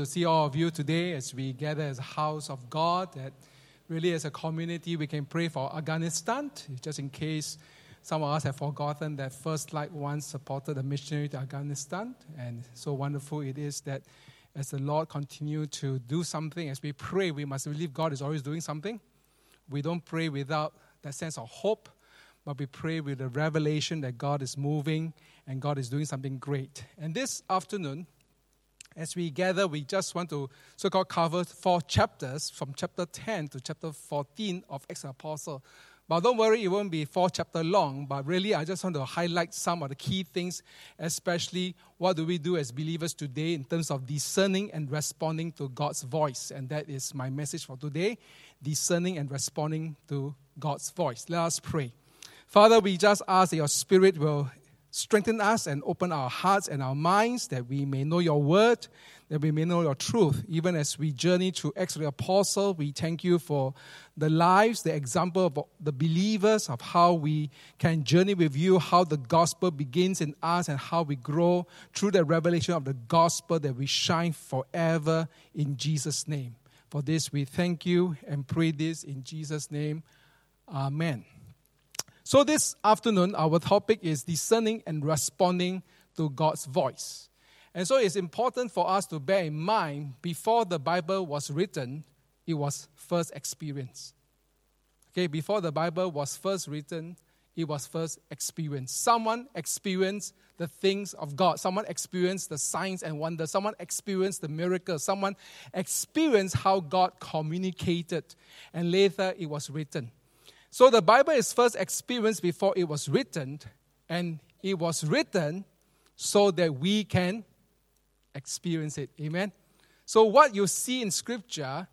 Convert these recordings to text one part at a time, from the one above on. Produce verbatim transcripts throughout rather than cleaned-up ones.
to see all of you today as we gather as a house of God, that really as a community we can pray for Afghanistan, just in case some of us have forgotten that First Light once supported a missionary to Afghanistan, and so wonderful it is that as the Lord continue to do something, as we pray, we must believe God is always doing something. We don't pray without that sense of hope, but we pray with the revelation that God is moving and God is doing something great. And this afternoon, as we gather, we just want to so-called cover four chapters from chapter ten to chapter fourteen of Acts of the Apostle. But don't worry, it won't be four chapters long, but really I just want to highlight some of the key things, especially what do we do as believers today in terms of discerning and responding to God's voice. And that is my message for today, discerning and responding to God's voice. Let us pray. Father, we just ask that your Spirit will strengthen us and open our hearts and our minds that we may know your word, that we may know your truth. Even as we journey through Acts of the Apostle, we thank you for the lives, the example of the believers, of how we can journey with you, how the gospel begins in us and how we grow through the revelation of the gospel, that we shine forever in Jesus' name. For this we thank you and pray this in Jesus' name. Amen. So this afternoon, our topic is discerning and responding to God's voice. And so it's important for us to bear in mind, before the Bible was written, it was first experienced. Okay, before the Bible was first written, it was first experienced. Someone experienced the things of God. Someone experienced the signs and wonders. Someone experienced the miracles. Someone experienced how God communicated. And later it was written. So the Bible is first experienced before it was written, and it was written so that we can experience it. Amen? So what you see in Scripture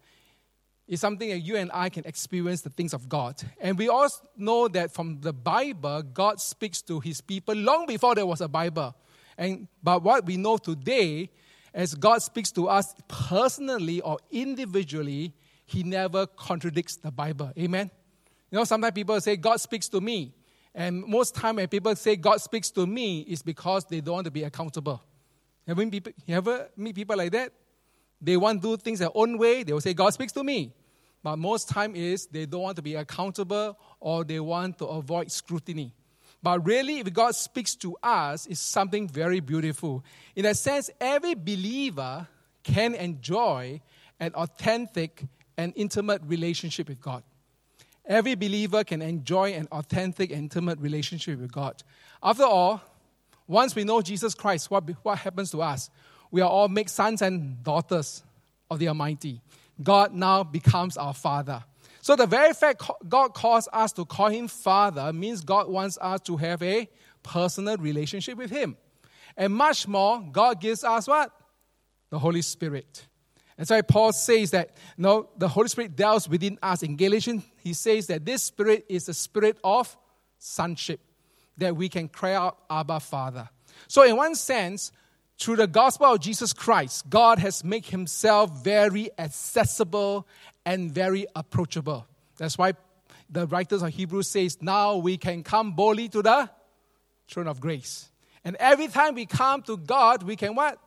is something that you and I can experience the things of God. And we all know that from the Bible, God speaks to his people long before there was a Bible. And but what we know today, as God speaks to us personally or individually, he never contradicts the Bible. Amen? You know, sometimes people say, God speaks to me. And most time when people say, God speaks to me, it's because they don't want to be accountable. Have you, people, you ever meet people like that? They want to do things their own way. They will say, God speaks to me. But most time is they don't want to be accountable, or they want to avoid scrutiny. But really, if God speaks to us, it's something very beautiful. In a sense, every believer can enjoy an authentic and intimate relationship with God. Every believer can enjoy an authentic, intimate relationship with God. After all, once we know Jesus Christ, what, what happens to us? We are all made sons and daughters of the Almighty. God now becomes our Father. So the very fact God calls us to call him Father means God wants us to have a personal relationship with him. And much more, God gives us what? The Holy Spirit. And so Paul says that, you know, the Holy Spirit dwells within us. In Galatians, he says that this Spirit is the Spirit of sonship, that we can cry out, Abba, Father. So in one sense, through the gospel of Jesus Christ, God has made himself very accessible and very approachable. That's why the writers of Hebrews says, now we can come boldly to the throne of grace. And every time we come to God, we can what?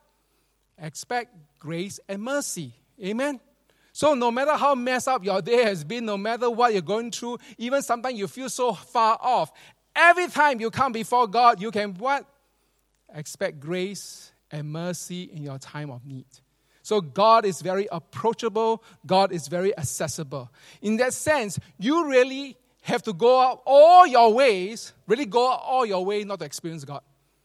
Expect grace and mercy. Amen? So no matter how messed up your day has been, no matter what you're going through, even sometimes you feel so far off, every time you come before God, you can what? Expect grace and mercy in your time of need. So God is very approachable. God is very accessible. In that sense, you really have to go out all your ways, really go out all your way not to experience God.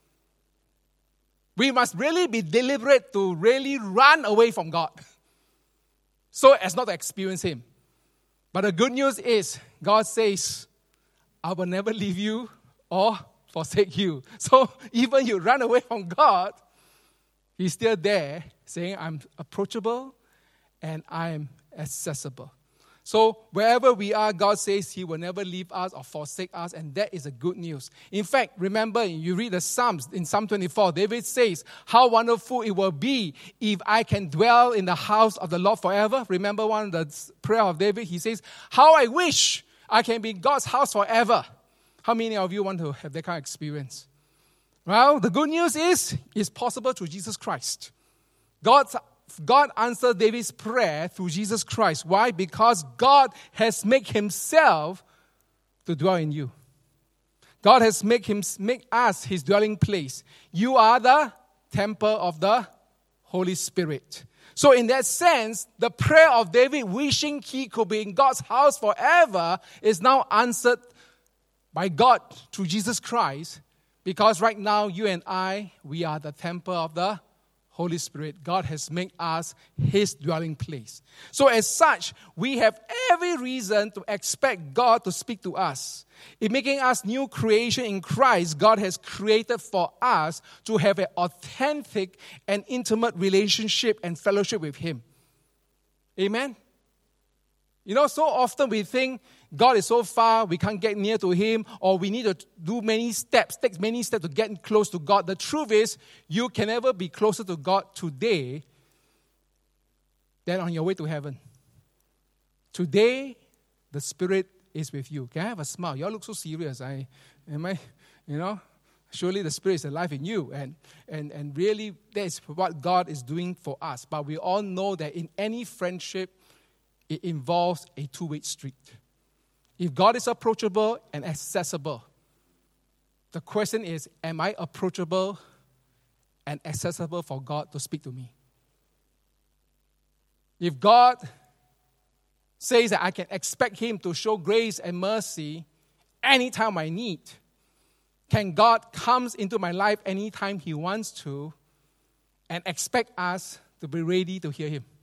We must really be deliberate to really run away from God, so as not to experience him. But the good news is, God says, I will never leave you or forsake you. So even you run away from God, he's still there saying, I'm approachable and I am accessible. So wherever we are, God says he will never leave us or forsake us, and that is a good news. In fact, remember, you read the Psalms, in Psalm twenty-four, David says, how wonderful it will be if I can dwell in the house of the Lord forever. Remember one of the prayer of David, he says, how I wish I can be in God's house forever. How many of you want to have that kind of experience? Well, the good news is, it's possible through Jesus Christ. God's God answered David's prayer through Jesus Christ. Why? Because God has made himself to dwell in you. God has made him make us his dwelling place. You are the temple of the Holy Spirit. So in that sense, the prayer of David wishing he could be in God's house forever is now answered by God through Jesus Christ, because right now you and I, we are the temple of the Holy Spirit. God has made us his dwelling place. So as such, we have every reason to expect God to speak to us. In making us new creation in Christ, God has created for us to have an authentic and intimate relationship and fellowship with him. Amen? You know, so often we think God is so far, we can't get near to him, or we need to do many steps, take many steps to get close to God. The truth is, you can never be closer to God today than on your way to heaven. Today, the Spirit is with you. Can I have a smile? You all look so serious. I, am I, you know, surely the Spirit is alive in you. And, and, and really, that is what God is doing for us. But we all know that in any friendship, it involves a two-way street. If God is approachable and accessible, the question is, am I approachable and accessible for God to speak to me? If God says that I can expect him to show grace and mercy anytime I need, can God come into my life anytime he wants to and expect us to be ready to hear him?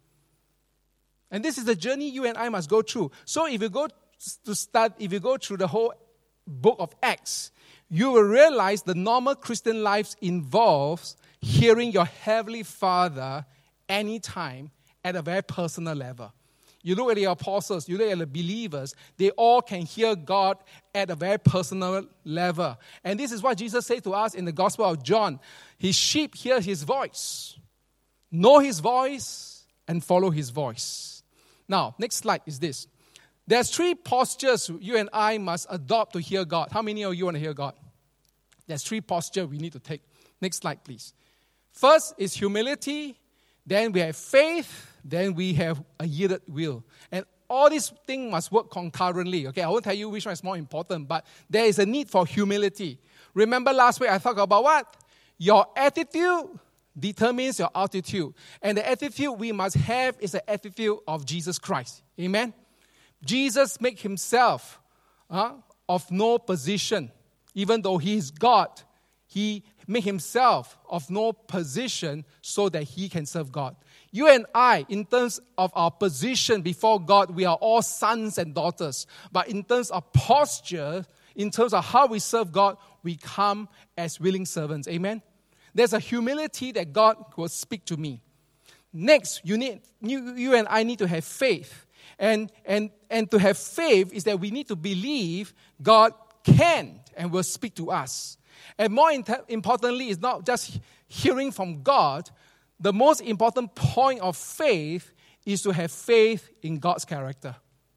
And this is the journey you and I must go through. So if you go to start, if you go through the whole book of Acts, you will realize the normal Christian life involves hearing your Heavenly Father anytime at a very personal level. You look at the apostles, you look at the believers, they all can hear God at a very personal level. And this is what Jesus said to us in the Gospel of John. His sheep hear his voice, know his voice, and follow his voice. Now, next slide is this. There's three postures you and I must adopt to hear God. How many of you want to hear God? There's three postures we need to take. Next slide, please. First is humility. Then we have faith. Then we have a yielded will. And all these things must work concurrently. Okay, I won't tell you which one is more important, but there is a need for humility. Remember last week I talked about what? Your attitude determines your altitude. And the attitude we must have is the attitude of Jesus Christ. Amen? Jesus made himself uh, of no position. Even though he is God, he made himself of no position so that he can serve God. You and I, in terms of our position before God, we are all sons and daughters. But in terms of posture, in terms of how we serve God, we come as willing servants. Amen? There's a humility that God will speak to me. Next, you need you, you and I need to have faith. And, and, and to have faith is that we need to believe God can and will speak to us. And more inter- importantly, it's not just hearing from God. The most important point of faith is to have faith in God's character.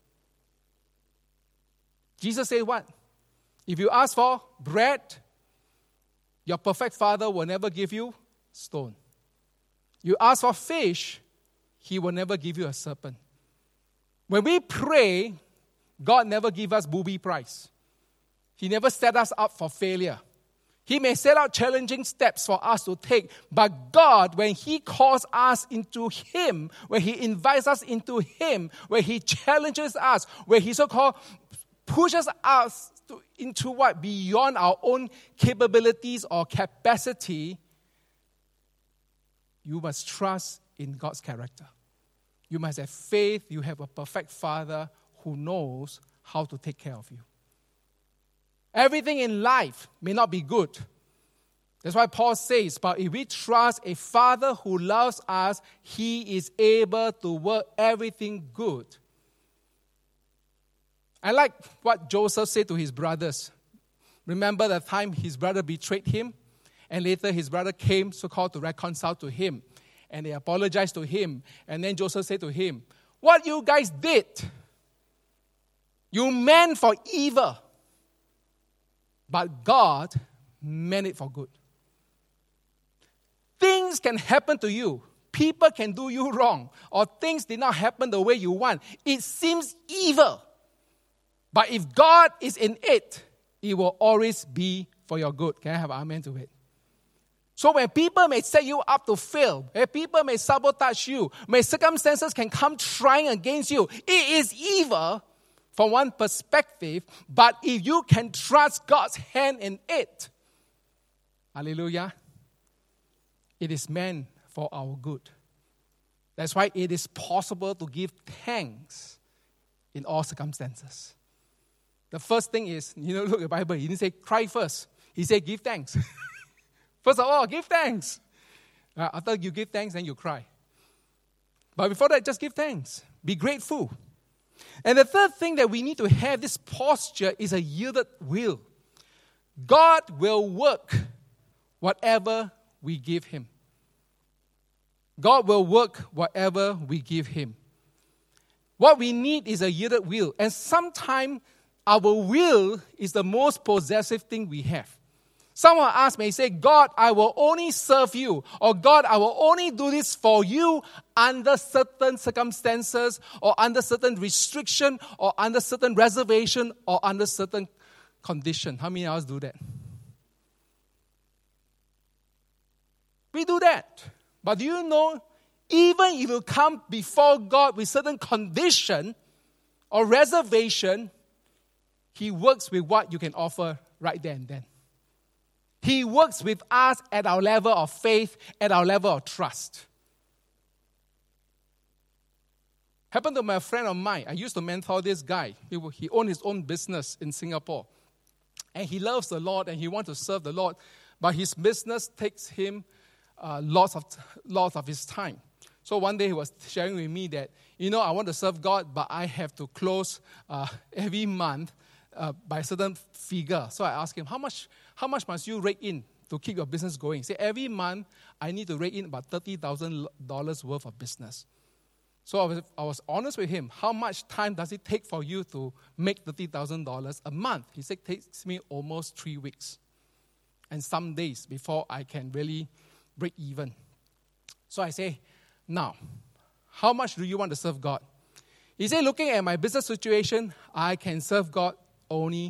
Jesus said what? If you ask for bread, your perfect Father will never give you stone. You ask for fish, he will never give you a serpent. When we pray, God never gives us booby prize. He never set us up for failure. He may set out challenging steps for us to take, but God, when he calls us into him, when he invites us into him, when he challenges us, when he so-called pushes us to, into what? Beyond our own capabilities or capacity, you must trust in God's character. You must have faith. You have a perfect Father who knows how to take care of you. Everything in life may not be good. That's why Paul says, but if we trust a Father who loves us, he is able to work everything good. I like what Joseph said to his brothers. Remember the time his brother betrayed him? And later his brother came so-called to reconcile to him. And they apologized to him. And then Joseph said to him, what you guys did, you meant for evil. But God meant it for good. Things can happen to you. people can do you wrong or things did not happen the way you want, it seems evil. But if God is in it, it will always be for your good. Can I have an amen to it? So when people may set you up to fail, when people may sabotage you, when circumstances can come trying against you, it is evil from one perspective, but if you can trust God's hand in it, hallelujah, it is meant for our good. That's why it is possible to give thanks in all circumstances. The first thing is, you know, look at the Bible, he didn't say cry first. He said give thanks. First of all, give thanks. Uh, after you give thanks, then you cry. But before that, just give thanks. Be grateful. And the third thing that we need to have this posture is a yielded will. God will work whatever we give Him. God will work whatever we give Him. What we need is a yielded will. And sometimes our will is the most possessive thing we have. Someone asks me, say, God, I will only serve you. Or God, I will only do this for you under certain circumstances or under certain restriction or under certain reservation or under certain condition. How many of us do that? We do that. But do you know, even if you come before God with certain condition or reservation, He works with what you can offer right there and then. He works with us at our level of faith, at our level of trust. Happened to my friend of mine. I used to mentor this guy. He, he owned his own business in Singapore. And he loves the Lord and he wants to serve the Lord. But his business takes him uh, lots of lots of his time. So one day he was sharing with me that, you know, I want to serve God, but I have to close uh, every month uh, by a certain figure. So I asked him, how much how much must you rake in to keep your business going? He said, every month I need to rake in about thirty thousand dollars worth of business. So I was, I was honest with him. How much time does it take for you to make thirty thousand dollars a month? He said, it takes me almost three weeks and some days before I can really break even. So I say, now, how much do you want to serve God? He said, looking at my business situation, I can serve God only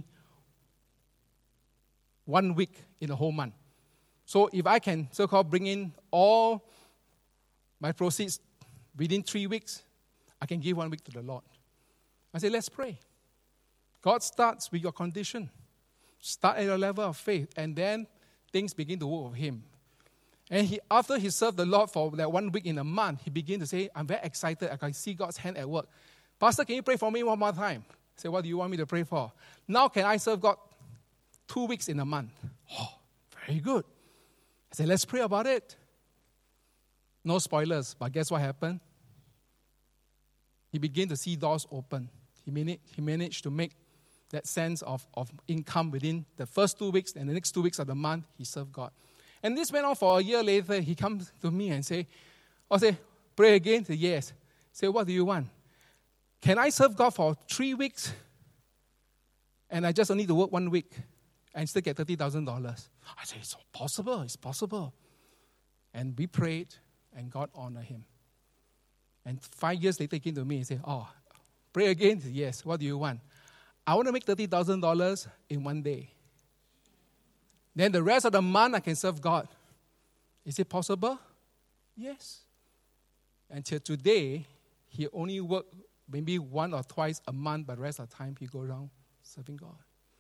one week in a whole month. So if I can so-called bring in all my proceeds within three weeks, I can give one week to the Lord. I said, let's pray. God starts with your condition. Start at your level of faith, and then things begin to work with Him. And he, after he served the Lord for that one week in a month, he began to say, I'm very excited. I can see God's hand at work. Pastor, can you pray for me one more time? I said, what do you want me to pray for? Now can I serve God two weeks in a month? Oh, very good. I said, let's pray about it. No spoilers, but guess what happened? He began to see doors open. He managed, he managed to make that sense of, of income within the first two weeks, and the next two weeks of the month, he served God. And this went on for a year later. He comes to me and say, I say, pray again? Say, yes. Say, what do you want? Can I serve God for three weeks? And I just need to work one week and still get thirty thousand dollars. I said, it's possible. It's possible. And we prayed, and God honored him. And five years later, he came to me and said, oh, pray again? Said, yes. What do you want? I want to make thirty thousand dollars in one day. Then the rest of the month, I can serve God. Is it possible? Yes. Until today, he only worked maybe one or twice a month, but the rest of the time, he go around serving God.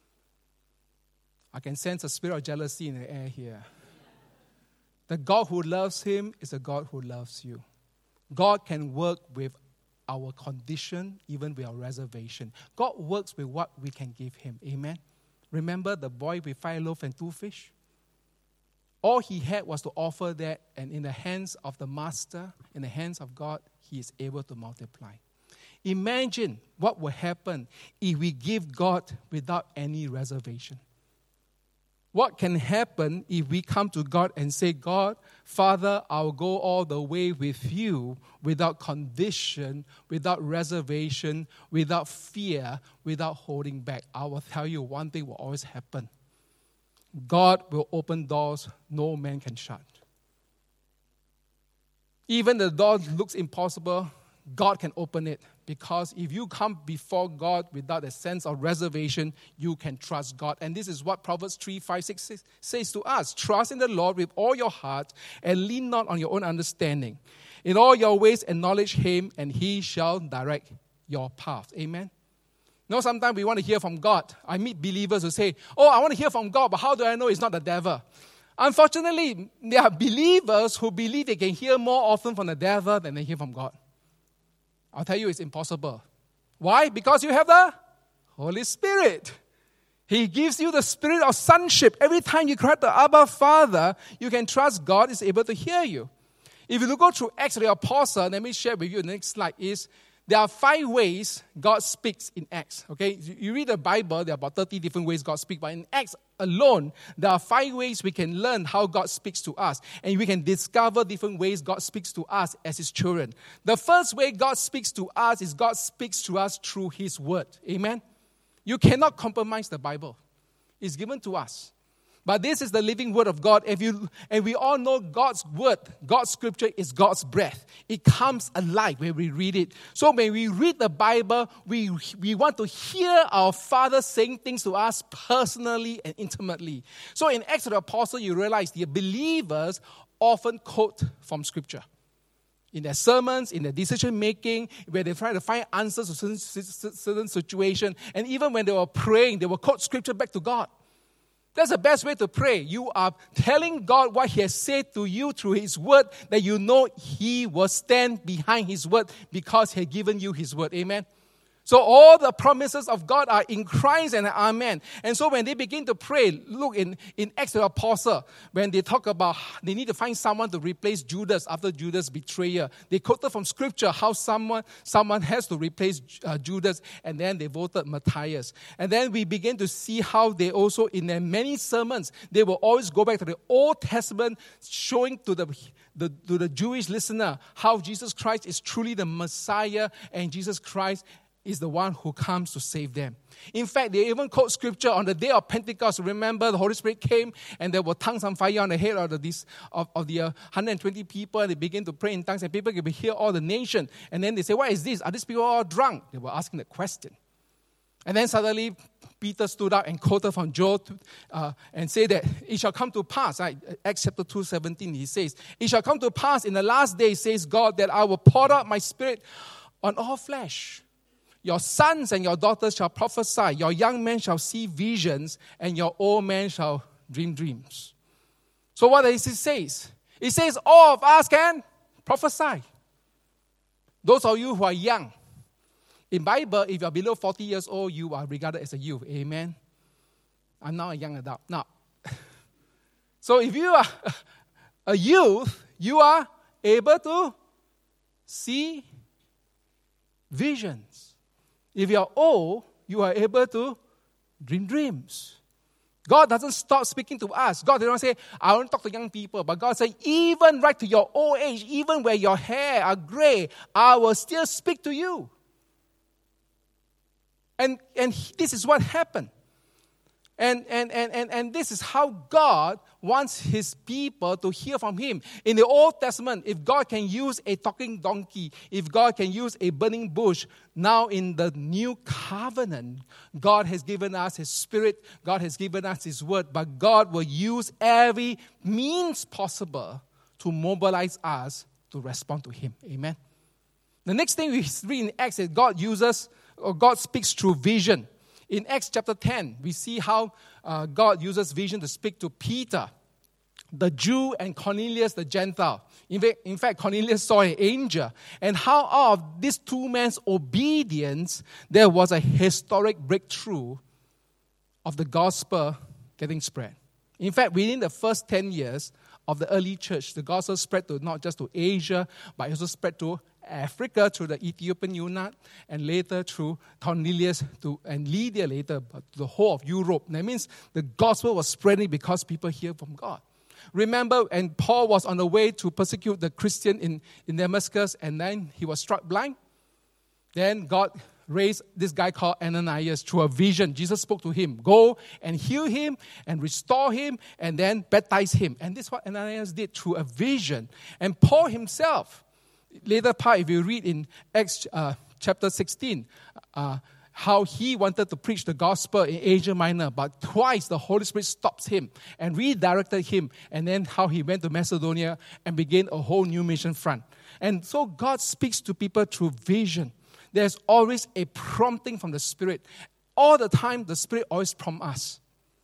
I can sense a spirit of jealousy in the air here. The God who loves him is a God who loves you. God can work with our condition, even with our reservation. God works with what we can give him. Amen? Remember the boy with five loaves and two fish? All he had was to offer that, and in the hands of the master, in the hands of God, he is able to multiply. Imagine what will happen if we give God without any reservation. What can happen if we come to God and say, God, Father, I'll go all the way with you without condition, without reservation, without fear, without holding back. I will tell you one thing will always happen. God will open doors no man can shut. Even the door looks impossible, God can open it. Because if you come before God without a sense of reservation, you can trust God. And this is what Proverbs three, five, six, six says to us. Trust in the Lord with all your heart and lean not on your own understanding. In all your ways acknowledge Him and He shall direct your path. Amen. You know, sometimes we want to hear from God. I meet believers who say, oh, I want to hear from God, but how do I know it's not the devil? Unfortunately, there are believers who believe they can hear more often from the devil than they hear from God. I'll tell you, it's impossible. Why? Because you have the Holy Spirit. He gives you the spirit of sonship. Every time you cry to Abba, Father, you can trust God is able to hear you. If you go through Acts of the Apostle, let me share with you the next slide is, there are five ways God speaks in Acts. Okay, you read the Bible, there are about thirty different ways God speaks. But in Acts alone, there are five ways we can learn how God speaks to us. And we can discover different ways God speaks to us as His children. The first way God speaks to us is God speaks to us through His Word. Amen? You cannot compromise the Bible. It's given to us. But this is the living Word of God. If you, and we all know God's Word, God's Scripture is God's breath. It comes alive when we read it. So when we read the Bible, we, we want to hear our Father saying things to us personally and intimately. So in Acts of the Apostle, you realize the believers often quote from Scripture. In their sermons, in their decision-making, where they try to find answers to certain, certain situations. And even when they were praying, they will quote Scripture back to God. That's the best way to pray. You are telling God what He has said to you through His Word, that you know He will stand behind His Word because He has given you His Word. Amen? So all the promises of God are in Christ and amen. And so when they begin to pray, look in, in Acts of the Apostle, when they talk about they need to find someone to replace Judas after Judas' betrayal. They quoted from Scripture how someone, someone has to replace uh, Judas, and then they voted Matthias. And then we begin to see how they also, in their many sermons, they will always go back to the Old Testament, showing to the The, to the Jewish listener how Jesus Christ is truly the Messiah, and Jesus Christ is the one who comes to save them. In fact, they even quote Scripture on the day of Pentecost. Remember, the Holy Spirit came and there were tongues on fire on the head of the, of, of the uh, one hundred twenty people, and they began to pray in tongues, and people could hear all the nation. And then they say, what is this? Are these people all drunk? They were asking the question. And then suddenly, Peter stood up and quoted from Joel uh, and said that it shall come to pass. Right? Acts chapter two, seventeen, he says, it shall come to pass in the last days, says God, that I will pour out my Spirit on all flesh. Your sons and your daughters shall prophesy. Your young men shall see visions, and your old men shall dream dreams. So what does it say? It says all of us can prophesy. Those of you who are young. In Bible, if you are below forty years old, you are regarded as a youth. Amen? I'm now a young adult. Now, so if you are a youth, you are able to see visions. If you are old, you are able to dream dreams. God doesn't stop speaking to us. God doesn't say, I want to talk to young people. But God says, even right to your old age, even where your hair are gray, I will still speak to you. And, and this is what happened. And, and, and, and, and this is how God wants His people to hear from Him. In the Old Testament, if God can use a talking donkey, if God can use a burning bush, now in the new covenant, God has given us His Spirit, God has given us His Word, but God will use every means possible to mobilize us to respond to Him. Amen? The next thing we read in Acts is God uses, or God speaks through vision. In Acts chapter ten, we see how uh, God uses vision to speak to Peter, the Jew, and Cornelius, the Gentile. In fact, in fact, Cornelius saw an angel. And how out of these two men's obedience, there was a historic breakthrough of the gospel getting spread. In fact, within the first ten years of the early church, the gospel spread to not just to Asia, but also spread to Africa through the Ethiopian eunuch, and later through Cornelius to, and Lydia later, but the whole of Europe. That means the gospel was spreading because people hear from God. Remember, and Paul was on the way to persecute the Christian in, in Damascus, and then he was struck blind. Then God raised this guy called Ananias through a vision. Jesus spoke to him, go and heal him and restore him and then baptize him. And this is what Ananias did through a vision. And Paul himself, later part, if you read in Acts uh, chapter sixteen, uh, how he wanted to preach the gospel in Asia Minor, but twice the Holy Spirit stops him and redirected him, and then how he went to Macedonia and began a whole new mission front. And so God speaks to people through vision. There's always a prompting from the Spirit. All the time, the Spirit always prompts us.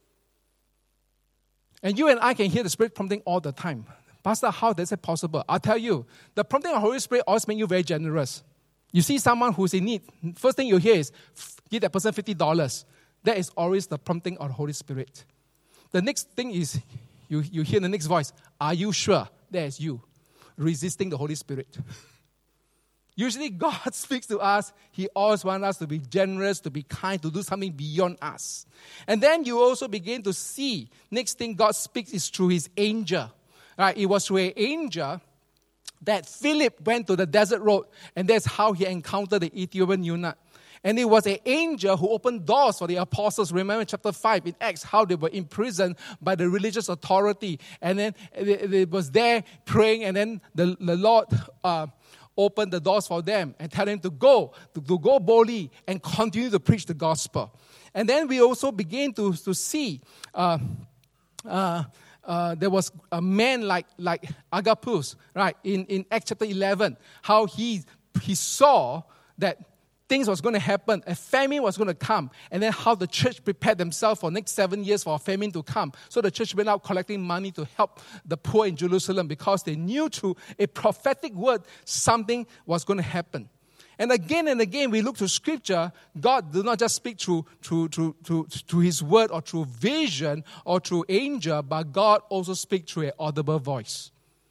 And you and I can hear the Spirit prompting all the time. Pastor, how is it possible? I'll tell you, the prompting of the Holy Spirit always makes you very generous. You see someone who's in need, first thing you hear is, give that person fifty dollars. That is always the prompting of the Holy Spirit. The next thing is, you, you hear the next voice, are you sure? That is you, resisting the Holy Spirit. Usually God speaks to us, He always wants us to be generous, to be kind, to do something beyond us. And then you also begin to see, next thing God speaks is through His angel. Right? It was through an angel that Philip went to the desert road, and that's how he encountered the Ethiopian eunuch. And it was an angel who opened doors for the apostles. Remember chapter five in Acts, how they were imprisoned by the religious authority. And then it was there praying, and then the, the Lord uh, opened the doors for them and tell them to go, to, to go boldly and continue to preach the gospel. And then we also begin to, to see uh, uh, Uh, there was a man like like Agabus, right, in, in Acts chapter eleven, how he he saw that things was going to happen, a famine was going to come, and then how the church prepared themselves for the next seven years for a famine to come. So the church went out collecting money to help the poor in Jerusalem because they knew through a prophetic word something was going to happen. And again and again, we look to Scripture. God does not just speak through, through, through, through, through His word or through vision or through angel, but God also speaks through an audible voice.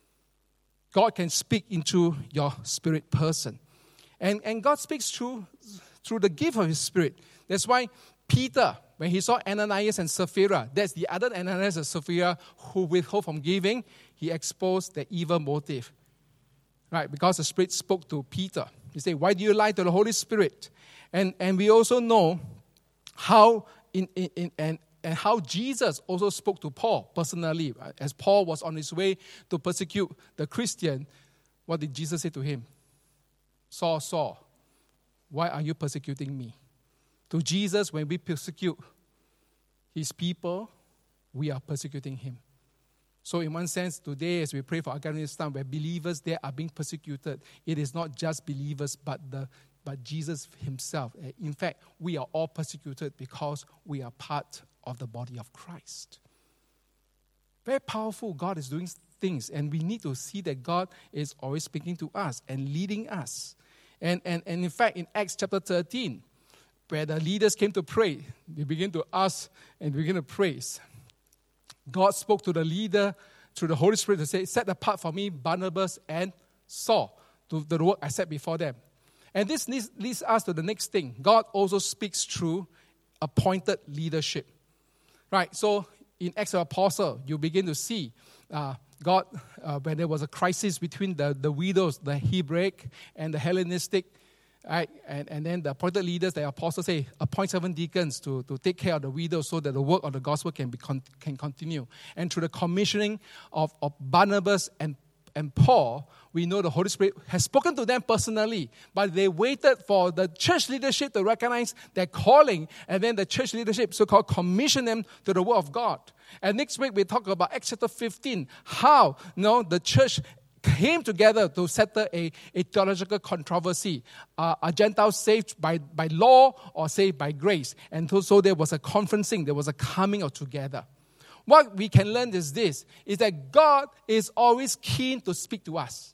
God can speak into your spirit person. And, and God speaks through, through the gift of His Spirit. That's why Peter, when he saw Ananias and Sapphira, that's the other Ananias and Sapphira who withhold from giving, he exposed the evil motive. Right, because the Spirit spoke to Peter. He said, why do you lie to the Holy Spirit? And and we also know how in, in, in and, and how Jesus also spoke to Paul personally. Right? As Paul was on his way to persecute the Christian, what did Jesus say to him? Saul, Saul, why are you persecuting me? To Jesus, when we persecute His people, we are persecuting Him. So in one sense, today as we pray for Afghanistan, where believers there are being persecuted, it is not just believers, but the but Jesus Himself. In fact, we are all persecuted because we are part of the body of Christ. Very powerful. God is doing things, and we need to see that God is always speaking to us and leading us. And, and, and in fact, in Acts chapter thirteen, where the leaders came to pray, they begin to ask and begin to praise. God spoke to the leader through the Holy Spirit to say, set apart for me Barnabas and Saul to the work I set before them. And this leads, leads us to the next thing. God also speaks through appointed leadership. Right, so in Acts of the Apostle, you begin to see uh, God, uh, when there was a crisis between the, the widows, the Hebraic and the Hellenistic, right? And, and then the appointed leaders, the apostles say, appoint seven deacons to, to take care of the widows so that the work of the gospel can be con- can continue. And through the commissioning of, of Barnabas and, and Paul, we know the Holy Spirit has spoken to them personally, but they waited for the church leadership to recognize their calling, and then the church leadership so-called commission them to the word of God. And next week we talk about Acts chapter fifteen, how you know, the church came together to settle a, a theological controversy. Uh, are Gentiles saved by, by law or saved by grace? And so, so there was a conferencing, there was a coming of together. What we can learn is this, is that God is always keen to speak to us.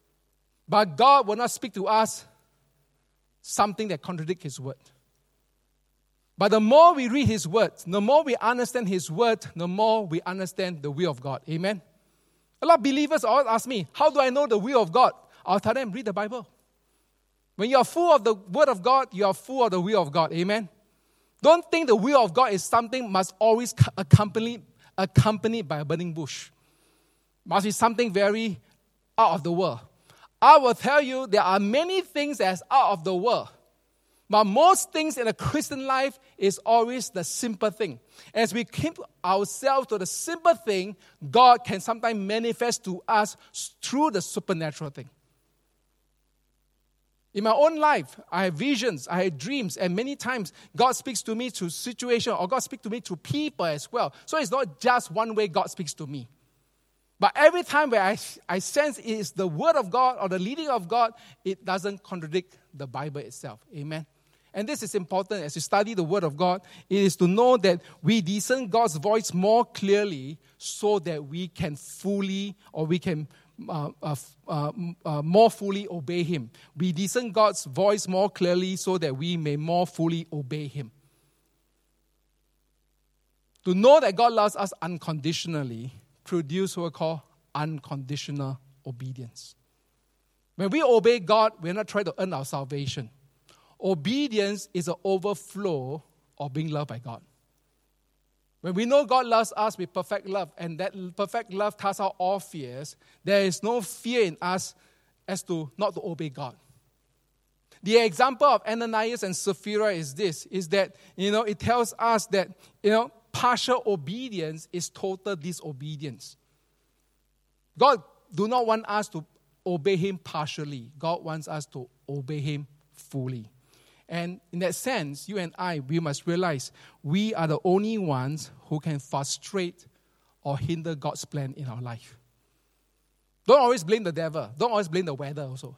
But God will not speak to us something that contradicts His word. But the more we read His word, the more we understand His word, the more we understand the will of God. Amen? A lot of believers always ask me, how do I know the will of God? I'll tell them, read the Bible. When you are full of the word of God, you are full of the will of God. Amen? Don't think the will of God is something must always accompany, accompanied by a burning bush. Must be something very out of the world. I will tell you, there are many things that's out of the world. But most things in a Christian life is always the simple thing. As we keep ourselves to the simple thing, God can sometimes manifest to us through the supernatural thing. In my own life, I have visions, I have dreams, and many times God speaks to me through situations, or God speaks to me through people as well. So it's not just one way God speaks to me. But every time where I, I sense it is the word of God or the leading of God, it doesn't contradict the Bible itself. Amen. And this is important as you study the word of God. It is to know that we discern God's voice more clearly so that we can fully, or we can uh, uh, uh, uh, more fully obey Him. We discern God's voice more clearly so that we may more fully obey Him. To know that God loves us unconditionally produce what we call unconditional obedience. When we obey God, we're not trying to earn our salvation. Obedience is an overflow of being loved by God. When we know God loves us with perfect love, and that perfect love casts out all fears, there is no fear in us as to not to obey God. The example of Ananias and Sapphira is this, is that, you know, it tells us that, you know, partial obedience is total disobedience. God do not want us to obey Him partially. God wants us to obey Him fully. And in that sense, you and I, we must realize we are the only ones who can frustrate or hinder God's plan in our life. Don't always blame the devil. Don't always blame the weather also.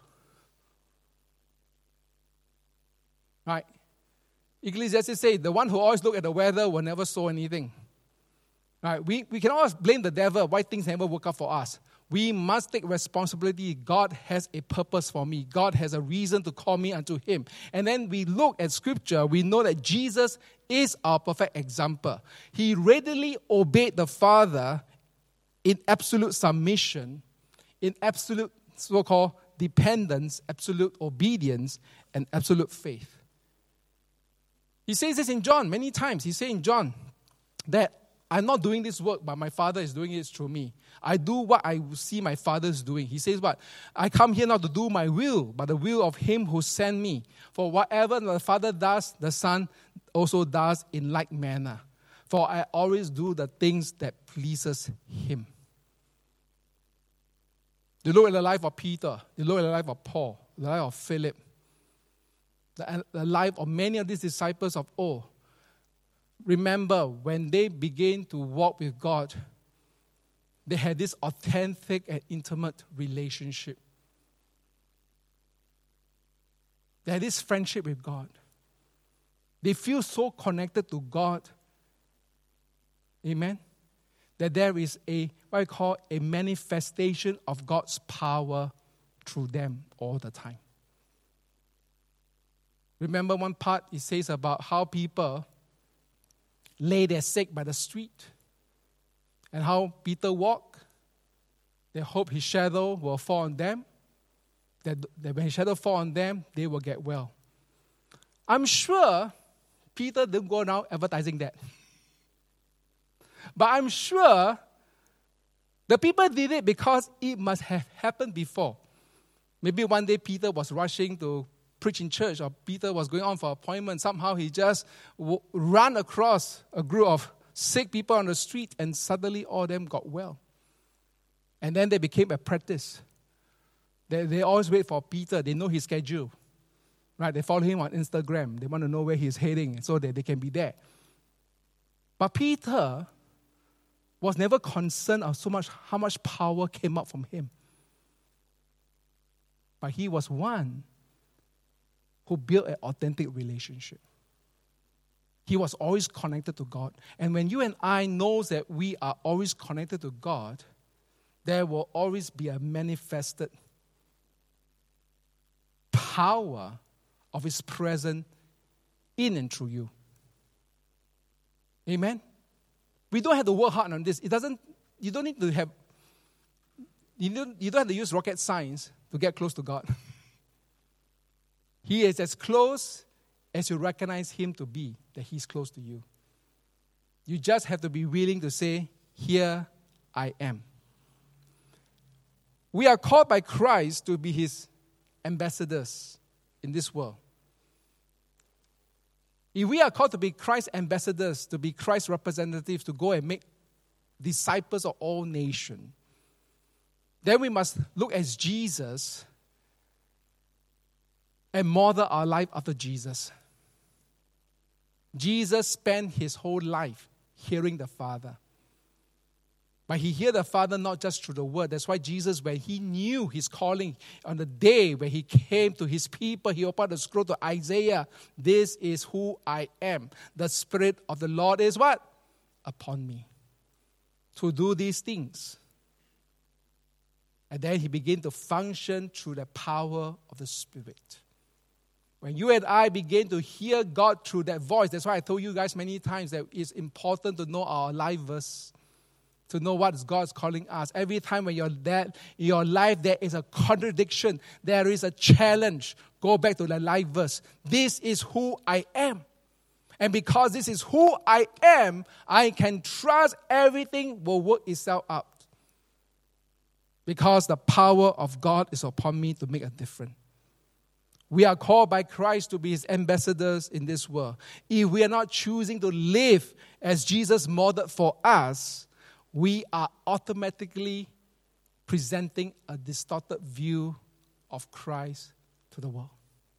Right? Ecclesiastes says, the one who always look at the weather will never sow anything. Right? We, we can always blame the devil why things never work out for us. We must take responsibility. God has a purpose for me. God has a reason to call me unto Him. And then we look at Scripture, we know that Jesus is our perfect example. He readily obeyed the Father in absolute submission, in absolute so-called dependence, absolute obedience, and absolute faith. He says this in John many times. He says in John that I'm not doing this work, but my Father is doing it through me. I do what I see my Father's doing. He says what? I come here not to do my will, but the will of Him who sent me. For whatever the Father does, the Son also does in like manner. For I always do the things that pleases Him. You look at the life of Peter. You look at the life of Paul. The life of Philip. The, the life of many of these disciples of old. Remember, when they began to walk with God, they had this authentic and intimate relationship. They had this friendship with God. They feel so connected to God. Amen? That there is a, what I call a manifestation of God's power through them all the time. Remember one part, it says about how people lay their sick by the street and how Peter walked. They hope his shadow will fall on them. That, that when his shadow fall on them, they will get well. I'm sure Peter didn't go around advertising that. But I'm sure the people did it because it must have happened before. Maybe one day Peter was rushing to preach in church, or Peter was going on for appointment. Somehow he just w- ran across a group of sick people on the street, and suddenly all of them got well. And then they became a practice. They, they always wait for Peter. They know his schedule. Right? They follow him on Instagram. They want to know where he's heading so that they can be there. But Peter was never concerned of so much how much power came out from him. But he was one who built an authentic relationship. He was always connected to God. And when you and I know that we are always connected to God, there will always be a manifested power of His presence in and through you. Amen? We don't have to work hard on this. It doesn't, you don't need to have, you don't, you don't have to use rocket science to get close to God. He is as close as you recognize Him to be, that He's close to you. You just have to be willing to say, here I am. We are called by Christ to be His ambassadors in this world. If we are called to be Christ's ambassadors, to be Christ's representatives, to go and make disciples of all nations, then we must look at Jesus and model our life after Jesus. Jesus spent his whole life hearing the Father. But he heard the Father not just through the word. That's why Jesus, when he knew his calling, on the day when he came to his people, he opened the scroll to Isaiah. This is who I am. The Spirit of the Lord is what? Upon me. To do these things. And then he began to function through the power of the Spirit. When you and I begin to hear God through that voice, that's why I told you guys many times that it's important to know our life verse, to know what God is calling us. Every time when you're there, in your life there is a contradiction, there is a challenge, go back to the life verse. This is who I am. And because this is who I am, I can trust everything will work itself out. Because the power of God is upon me to make a difference. We are called by Christ to be his ambassadors in this world. If we are not choosing to live as Jesus modeled for us, we are automatically presenting a distorted view of Christ to the world.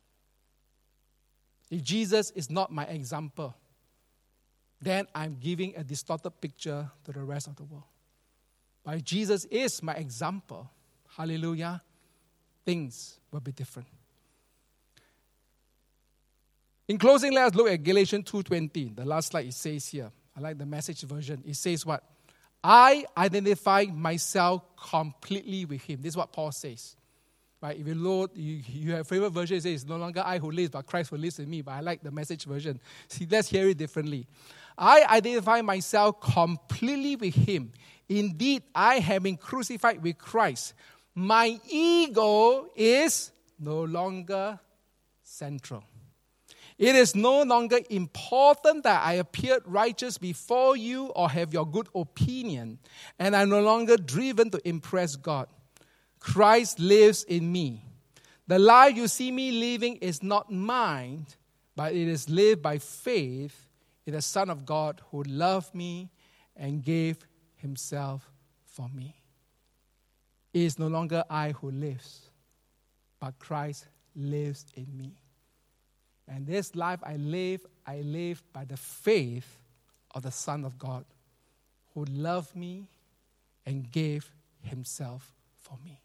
If Jesus is not my example, then I'm giving a distorted picture to the rest of the world. But if Jesus is my example, hallelujah, things will be different. In closing, let us look at Galatians two twenty. The last slide, it says here. I like the Message version. It says what? I identify myself completely with him. This is what Paul says. Right? If you load, you, you have a favorite version, it says, it's no longer I who lives, but Christ who lives in me. But I like the Message version. See, let's hear it differently. I identify myself completely with him. Indeed, I have been crucified with Christ. My ego is no longer central. It is no longer important that I appear righteous before you or have your good opinion, and I'm no longer driven to impress God. Christ lives in me. The life you see me living is not mine, but it is lived by faith in the Son of God who loved me and gave himself for me. It is no longer I who lives, but Christ lives in me. And this life I live, I live by the faith of the Son of God who loved me and gave himself for me.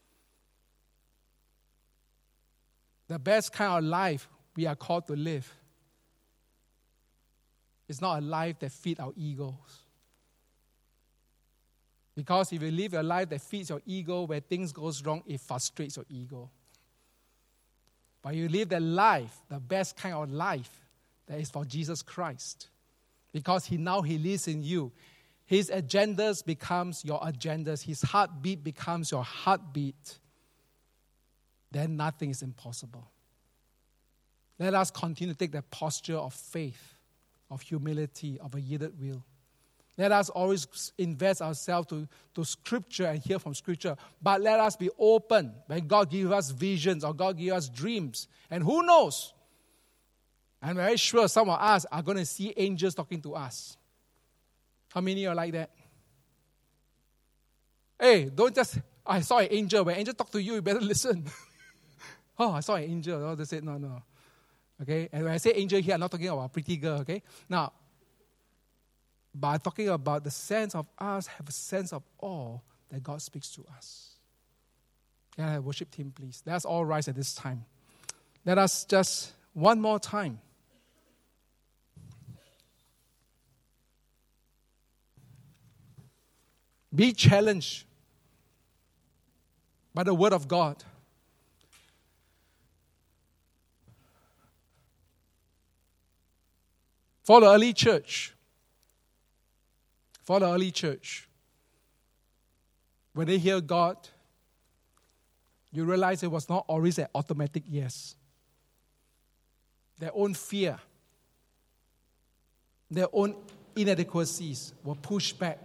The best kind of life we are called to live is not a life that feeds our egos. Because if you live a life that feeds your ego, where things goes wrong, it frustrates your ego. But you live the life, the best kind of life, that is for Jesus Christ. Because he now he lives in you. His agendas becomes your agendas. His heartbeat becomes your heartbeat. Then nothing is impossible. Let us continue to take that posture of faith, of humility, of a yielded will. Let us always invest ourselves to, to Scripture and hear from Scripture. But let us be open when God gives us visions or God gives us dreams. And who knows? I'm very sure some of us are going to see angels talking to us. How many are like that? Hey, don't just, I saw an angel. When an angel talk to you, you better listen. Oh, I saw an angel. Oh, they said, no, no. Okay? And when I say angel here, I'm not talking about a pretty girl, okay? Now, but I'm talking about the sense of us have a sense of awe that God speaks to us. Can I worship team, please? Let us all rise at this time. Let us just, one more time. Be challenged by the Word of God. For the early church, For the early church, when they hear God, you realize it was not always an automatic yes. Their own fear, their own inadequacies were pushed back.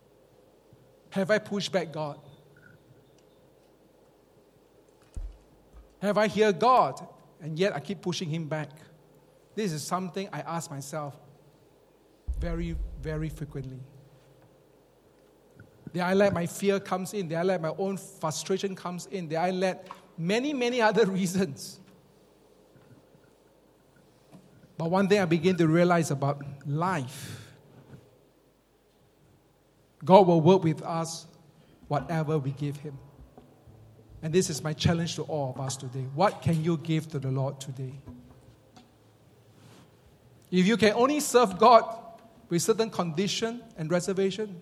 Have I pushed back God? Have I heard God, and yet I keep pushing Him back? This is something I ask myself very, very frequently. Did I let my fear comes in? Did I let my own frustration comes in? Did I let many, many other reasons? But one thing I begin to realize about life, God will work with us whatever we give Him. And this is my challenge to all of us today. What can you give to the Lord today? If you can only serve God with certain condition and reservation,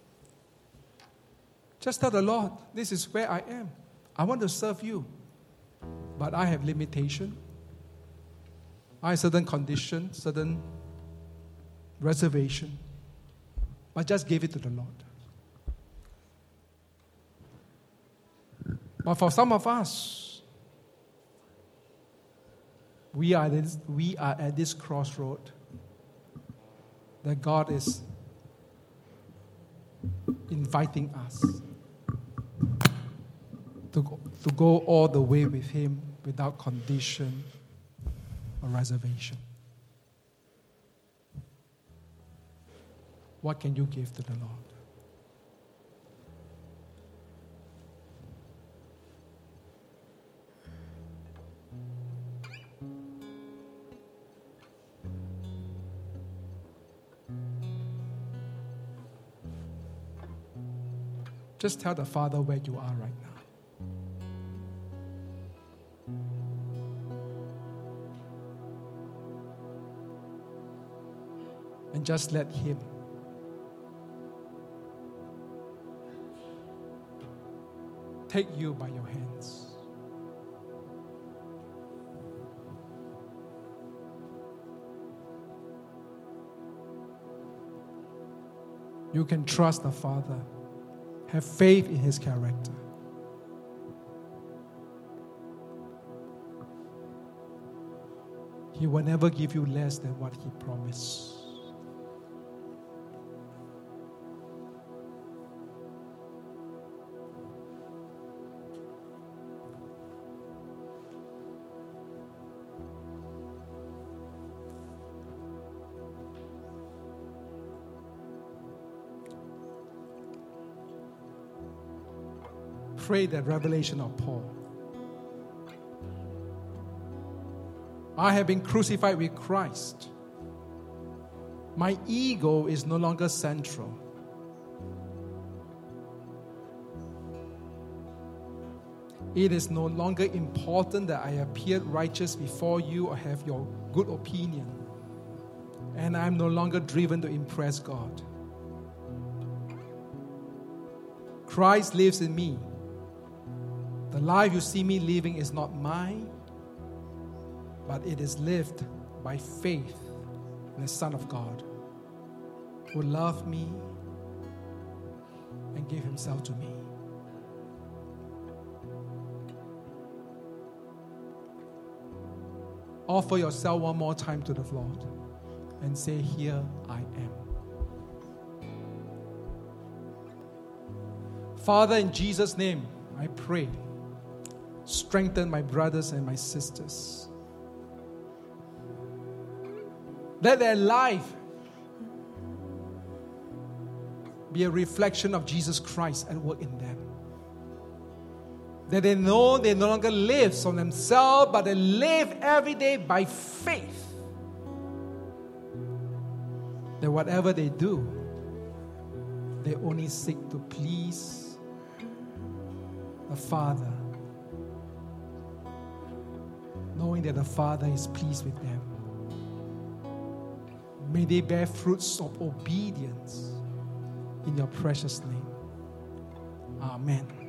just tell the Lord, this is where I am. I want to serve you, but I have limitation. I have certain condition, certain reservation. But just give it to the Lord. But for some of us, we are, this, we are at this crossroad that God is inviting us to go, to go all the way with Him without condition or reservation. What can you give to the Lord? Just tell the Father where you are right now. And just let Him take you by your hands. You can trust the Father. Have faith in His character. He will never give you less than what He promised. Pray that revelation of Paul. I have been crucified with Christ. My ego is no longer central. It is no longer important that I appear righteous before you or have your good opinion. And I am no longer driven to impress God. Christ lives in me. The life you see me living is not mine, but it is lived by faith in the Son of God, who loved me and gave Himself to me. Offer yourself one more time to the Lord and say, here I am. Father, in Jesus' name, I pray, strengthen my brothers and my sisters. Let their life be a reflection of Jesus Christ at work in them. That they know they no longer live on themselves, but they live every day by faith. That whatever they do, they only seek to please the Father, knowing that the Father is pleased with them. May they bear fruits of obedience in your precious name. Amen.